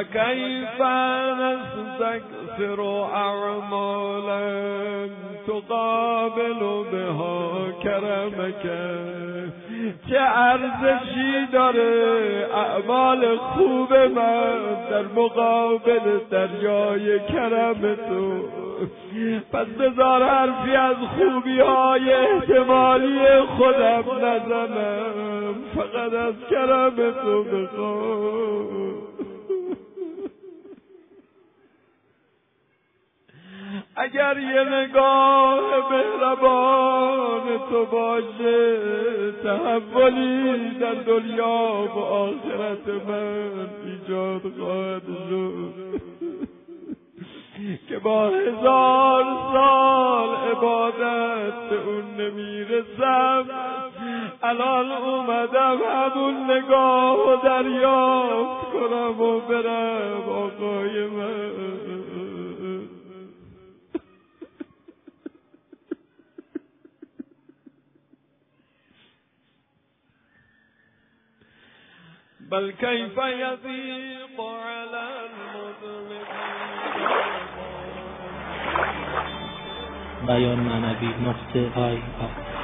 فكيف نستكثر أعمالا تقابل بها کرمک. چه ارزشی داره اعمال خوب من در مقابل دریای کرم تو. پس بذار حرفی از خوبی های احتمالی خودم نزنم، فقط از کرم تو بخوام. اگر یه نگاه مهربان تو باشه، تحولی در دنیا و آخرت من ایجاد خواهد شد که با 1000 سال عبادت به اون نمیرسم. الان اومدم همون نگاه و دریافت کنم و برم آقای من. بل کیف یضیق علی المظلمین. بیان معنوی نقطه